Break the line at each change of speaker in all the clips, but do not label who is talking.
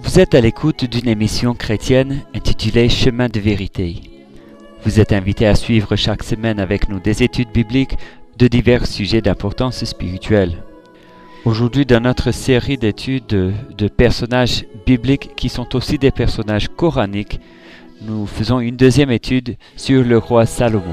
Vous êtes à l'écoute d'une émission chrétienne intitulée Chemin de vérité. Vous êtes invité à suivre chaque semaine avec nous des études bibliques de divers sujets d'importance spirituelle. Aujourd'hui, dans notre série d'études de personnages bibliques qui sont aussi des personnages coraniques, nous faisons une deuxième étude sur le roi Salomon.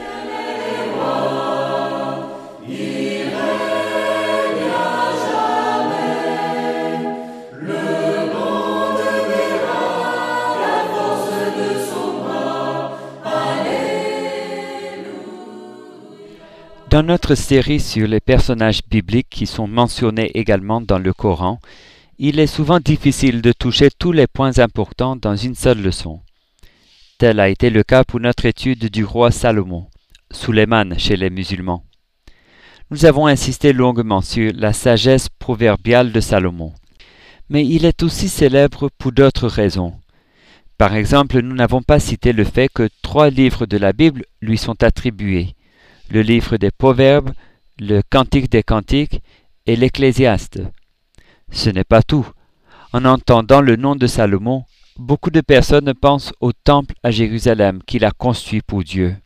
Dans notre série sur les personnages bibliques qui sont mentionnés également dans le Coran, il est souvent difficile de toucher tous les points importants dans une seule leçon. Tel a été le cas pour notre étude du roi Salomon, Sulayman chez les musulmans. Nous avons insisté longuement sur la sagesse proverbiale de Salomon, mais il est aussi célèbre pour d'autres raisons. Par exemple, nous n'avons pas cité le fait que 3 livres de la Bible lui sont attribués. Le livre des Proverbes, le Cantique des Cantiques et l'Ecclésiaste. Ce n'est pas tout. En entendant le nom de Salomon, beaucoup de personnes pensent au temple à Jérusalem qu'il a construit pour Dieu.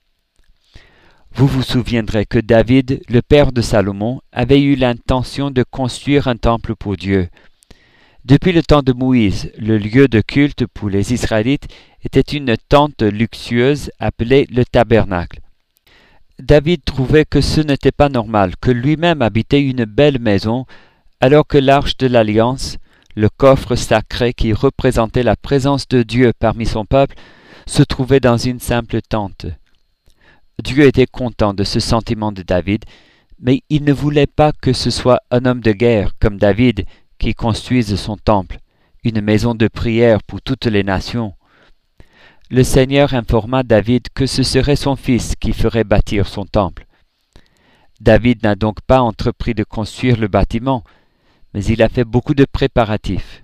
Vous vous souviendrez que David, le père de Salomon, avait eu l'intention de construire un temple pour Dieu. Depuis le temps de Moïse, le lieu de culte pour les Israélites était une tente luxueuse appelée le tabernacle. David trouvait que ce n'était pas normal que lui-même habitait une belle maison, alors que l'arche de l'Alliance, le coffre sacré qui représentait la présence de Dieu parmi son peuple, se trouvait dans une simple tente. Dieu était content de ce sentiment de David, mais il ne voulait pas que ce soit un homme de guerre comme David qui construise son temple, une maison de prière pour toutes les nations. Le Seigneur informa David que ce serait son fils qui ferait bâtir son temple. David n'a donc pas entrepris de construire le bâtiment, mais il a fait beaucoup de préparatifs.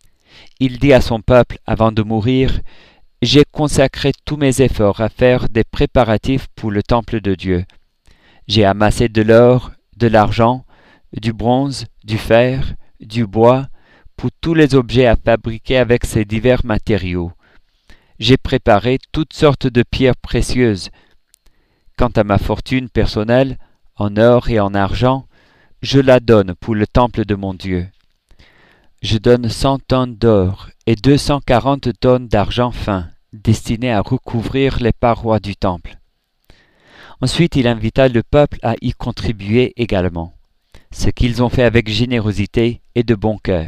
Il dit à son peuple avant de mourir, « J'ai consacré tous mes efforts à faire des préparatifs pour le temple de Dieu. J'ai amassé de l'or, de l'argent, du bronze, du fer, du bois, pour tous les objets à fabriquer avec ces divers matériaux. J'ai préparé toutes sortes de pierres précieuses. Quant à ma fortune personnelle, en or et en argent, je la donne pour le temple de mon Dieu. Je donne 100 tonnes d'or et 240 tonnes d'argent fin, destinées à recouvrir les parois du temple. » Ensuite, il invita le peuple à y contribuer également, ce qu'ils ont fait avec générosité et de bon cœur.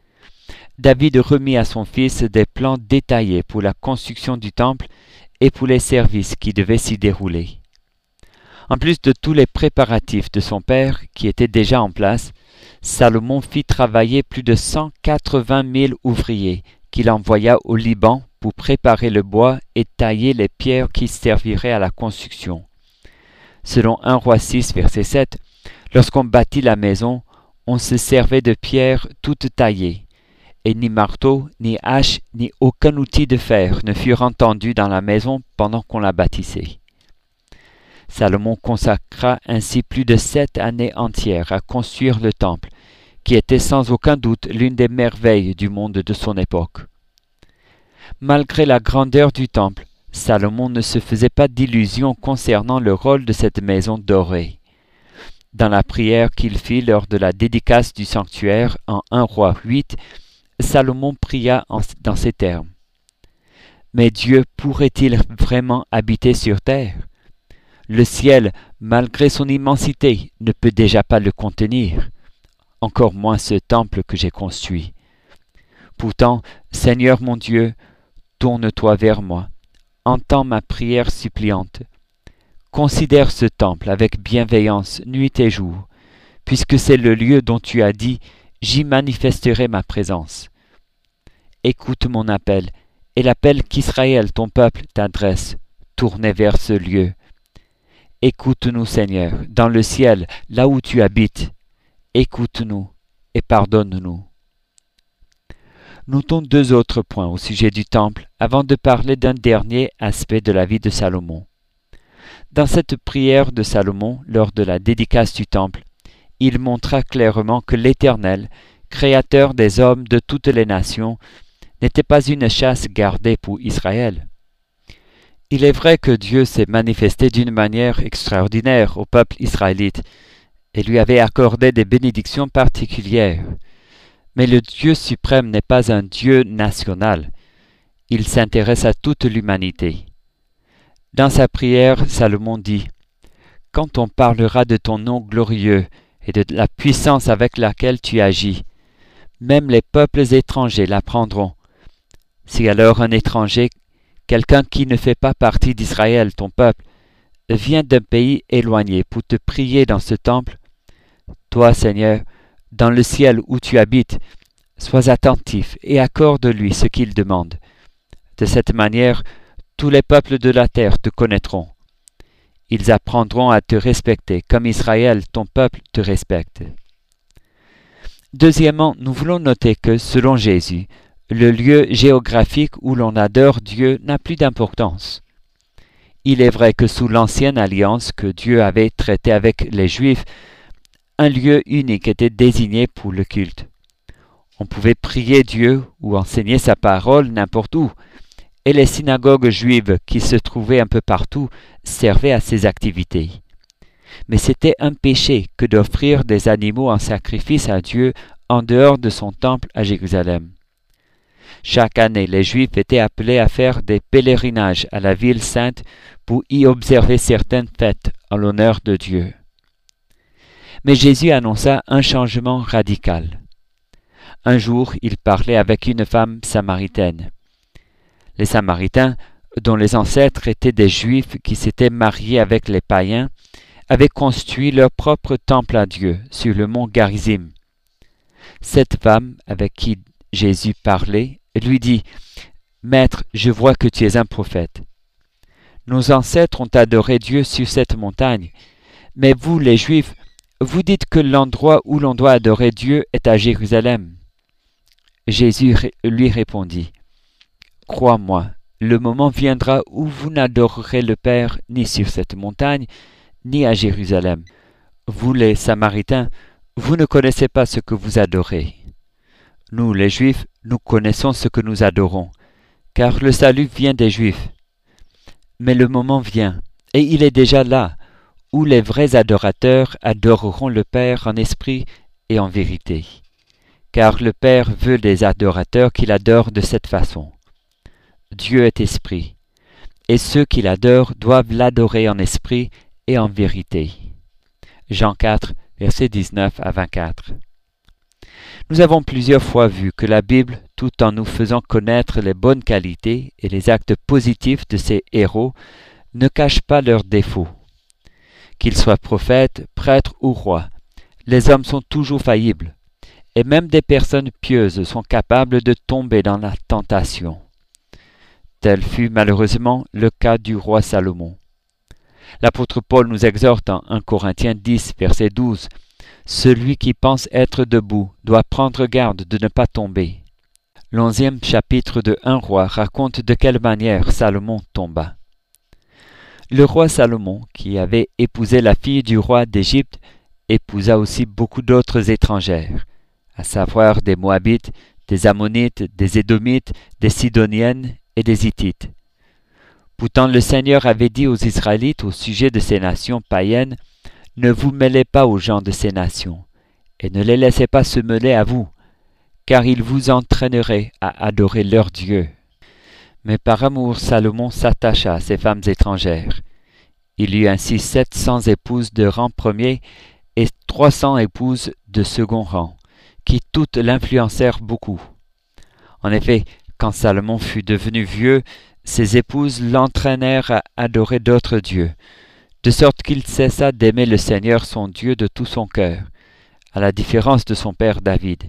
David remit à son fils des plans détaillés pour la construction du temple et pour les services qui devaient s'y dérouler. En plus de tous les préparatifs de son père qui étaient déjà en place, Salomon fit travailler plus de 180 000 ouvriers qu'il envoya au Liban pour préparer le bois et tailler les pierres qui serviraient à la construction. Selon 1 Roi 6, verset 7, lorsqu'on bâtit la maison, on se servait de pierres toutes taillées. Et ni marteau, ni hache, ni aucun outil de fer ne furent entendus dans la maison pendant qu'on la bâtissait. Salomon consacra ainsi plus de 7 années entières à construire le temple, qui était sans aucun doute l'une des merveilles du monde de son époque. Malgré la grandeur du temple, Salomon ne se faisait pas d'illusions concernant le rôle de cette maison dorée. Dans la prière qu'il fit lors de la dédicace du sanctuaire en 1 Roi 8, Salomon pria dans ces termes. « Mais Dieu pourrait-il vraiment habiter sur terre? Le ciel, malgré son immensité, ne peut déjà pas le contenir, encore moins ce temple que j'ai construit. Pourtant, Seigneur mon Dieu, tourne-toi vers moi, entends ma prière suppliante. Considère ce temple avec bienveillance nuit et jour, puisque c'est le lieu dont tu as dit « J'y manifesterai ma présence. » Écoute mon appel, et l'appel qu'Israël, ton peuple, t'adresse, tourné vers ce lieu. Écoute-nous, Seigneur, dans le ciel, là où tu habites. Écoute-nous et pardonne-nous. Notons 2 autres points au sujet du temple, avant de parler d'un dernier aspect de la vie de Salomon. Dans cette prière de Salomon, lors de la dédicace du temple, il montra clairement que l'Éternel, créateur des hommes de toutes les nations, n'était pas une chasse gardée pour Israël. Il est vrai que Dieu s'est manifesté d'une manière extraordinaire au peuple israélite et lui avait accordé des bénédictions particulières. Mais le Dieu suprême n'est pas un Dieu national. Il s'intéresse à toute l'humanité. Dans sa prière, Salomon dit « Quand on parlera de ton nom glorieux et de la puissance avec laquelle tu agis, même les peuples étrangers l'apprendront. Si alors un étranger, quelqu'un qui ne fait pas partie d'Israël, ton peuple, vient d'un pays éloigné pour te prier dans ce temple, toi, Seigneur, dans le ciel où tu habites, sois attentif et accorde-lui ce qu'il demande. De cette manière, tous les peuples de la terre te connaîtront. Ils apprendront à te respecter, comme Israël, ton peuple, te respecte. » Deuxièmement, nous voulons noter que, selon Jésus, le lieu géographique où l'on adore Dieu n'a plus d'importance. Il est vrai que sous l'ancienne alliance que Dieu avait traitée avec les Juifs, un lieu unique était désigné pour le culte. On pouvait prier Dieu ou enseigner sa parole n'importe où, et les synagogues juives qui se trouvaient un peu partout servaient à ces activités. Mais c'était un péché que d'offrir des animaux en sacrifice à Dieu en dehors de son temple à Jérusalem. Chaque année, les Juifs étaient appelés à faire des pèlerinages à la ville sainte pour y observer certaines fêtes en l'honneur de Dieu. Mais Jésus annonça un changement radical. Un jour, il parlait avec une femme samaritaine. Les Samaritains, dont les ancêtres étaient des Juifs qui s'étaient mariés avec les païens, avaient construit leur propre temple à Dieu sur le mont Garizim. Cette femme avec qui Jésus parlait lui dit « Maître, je vois que tu es un prophète. Nos ancêtres ont adoré Dieu sur cette montagne, mais vous, les Juifs, vous dites que l'endroit où l'on doit adorer Dieu est à Jérusalem. » Jésus lui répondit « Crois-moi, le moment viendra où vous n'adorerez le Père ni sur cette montagne, ni à Jérusalem. Vous, les Samaritains, vous ne connaissez pas ce que vous adorez. Nous, les Juifs, nous connaissons ce que nous adorons, car le salut vient des Juifs. Mais le moment vient, et il est déjà là, où les vrais adorateurs adoreront le Père en esprit et en vérité. Car le Père veut des adorateurs qui l'adorent de cette façon. Dieu est esprit, et ceux qui l'adorent doivent l'adorer en esprit et en vérité. Jean 4, versets 19 à 24. Nous avons plusieurs fois vu que la Bible, tout en nous faisant connaître les bonnes qualités et les actes positifs de ses héros, ne cache pas leurs défauts. Qu'ils soient prophètes, prêtres ou rois, les hommes sont toujours faillibles, et même des personnes pieuses sont capables de tomber dans la tentation. Tel fut malheureusement le cas du roi Salomon. L'apôtre Paul nous exhorte en 1 Corinthiens 10, verset 12, « Celui qui pense être debout doit prendre garde de ne pas tomber. » L'11e chapitre de 1 Roi raconte de quelle manière Salomon tomba. Le roi Salomon, qui avait épousé la fille du roi d'Égypte, épousa aussi beaucoup d'autres étrangères, à savoir des Moabites, des Ammonites, des Édomites, des Sidoniennes et des Hittites. Pourtant le Seigneur avait dit aux Israélites au sujet de ces nations païennes, « Ne vous mêlez pas aux gens de ces nations, et ne les laissez pas se mêler à vous, car ils vous entraîneraient à adorer leurs dieux. » Mais par amour, Salomon s'attacha à ces femmes étrangères. Il eut ainsi 700 épouses de rang premier et 300 épouses de second rang, qui toutes l'influencèrent beaucoup. En effet, quand Salomon fut devenu vieux, ses épouses l'entraînèrent à adorer d'autres dieux, de sorte qu'il cessa d'aimer le Seigneur son Dieu de tout son cœur, à la différence de son père David.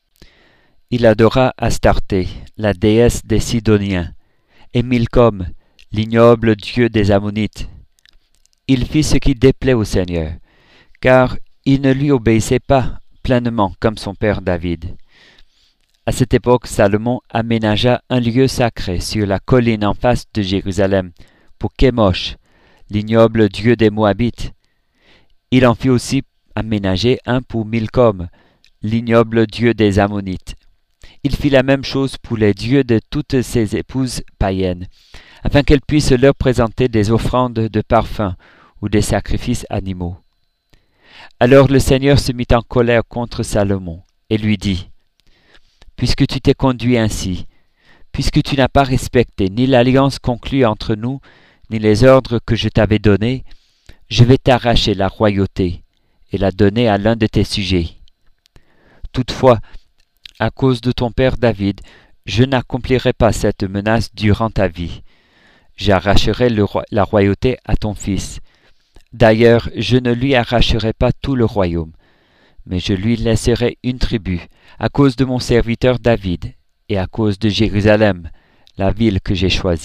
Il adora Astarté, la déesse des Sidoniens, et Milcom, l'ignoble dieu des Ammonites. Il fit ce qui déplaît au Seigneur, car il ne lui obéissait pas pleinement comme son père David. À cette époque, Salomon aménagea un lieu sacré sur la colline en face de Jérusalem, pour Kémosh, l'ignoble dieu des Moabites. Il en fit aussi aménager un pour Milcom, l'ignoble dieu des Ammonites. Il fit la même chose pour les dieux de toutes ses épouses païennes, afin qu'elles puissent leur présenter des offrandes de parfums ou des sacrifices animaux. Alors le Seigneur se mit en colère contre Salomon et lui dit, « Puisque tu t'es conduit ainsi, puisque tu n'as pas respecté ni l'alliance conclue entre nous, ni les ordres que je t'avais donnés, je vais t'arracher la royauté et la donner à l'un de tes sujets. Toutefois, à cause de ton père David, je n'accomplirai pas cette menace durant ta vie. J'arracherai la royauté à ton fils. D'ailleurs, je ne lui arracherai pas tout le royaume, mais je lui laisserai une tribu, à cause de mon serviteur David, et à cause de Jérusalem, la ville que j'ai choisie. »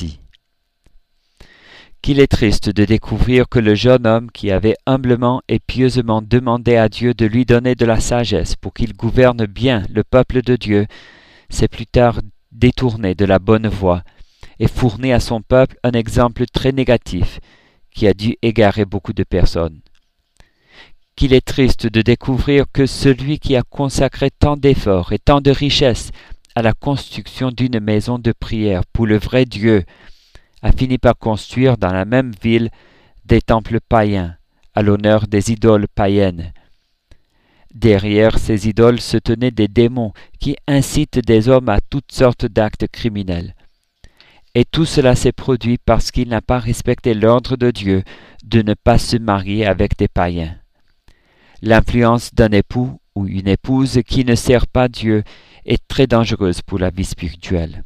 Qu'il est triste de découvrir que le jeune homme qui avait humblement et pieusement demandé à Dieu de lui donner de la sagesse pour qu'il gouverne bien le peuple de Dieu, s'est plus tard détourné de la bonne voie et fourni à son peuple un exemple très négatif qui a dû égarer beaucoup de personnes. Qu'il est triste de découvrir que celui qui a consacré tant d'efforts et tant de richesses à la construction d'une maison de prière pour le vrai Dieu a fini par construire dans la même ville des temples païens à l'honneur des idoles païennes. Derrière ces idoles se tenaient des démons qui incitent des hommes à toutes sortes d'actes criminels. Et tout cela s'est produit parce qu'il n'a pas respecté l'ordre de Dieu de ne pas se marier avec des païens. L'influence d'un époux ou une épouse qui ne sert pas Dieu est très dangereuse pour la vie spirituelle.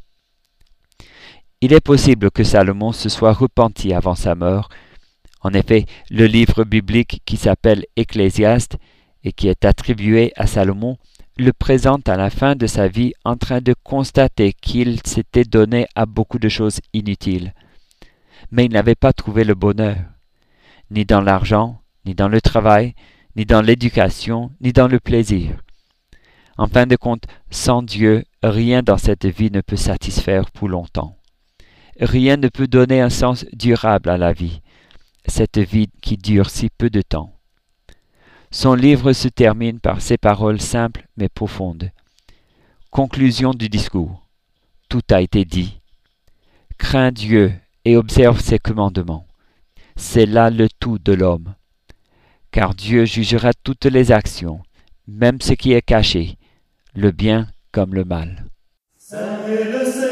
Il est possible que Salomon se soit repenti avant sa mort. En effet, le livre biblique qui s'appelle Ecclésiaste et qui est attribué à Salomon le présente à la fin de sa vie en train de constater qu'il s'était donné à beaucoup de choses inutiles. Mais il n'avait pas trouvé le bonheur, ni dans l'argent, ni dans le travail, ni dans l'éducation, ni dans le plaisir. En fin de compte, sans Dieu, rien dans cette vie ne peut satisfaire pour longtemps. Rien ne peut donner un sens durable à la vie, cette vie qui dure si peu de temps. Son livre se termine par ces paroles simples mais profondes. Conclusion du discours. Tout a été dit. Crains Dieu et observe ses commandements. C'est là le tout de l'homme. Car Dieu jugera toutes les actions, même ce qui est caché, le bien comme le mal. Salut le Seigneur.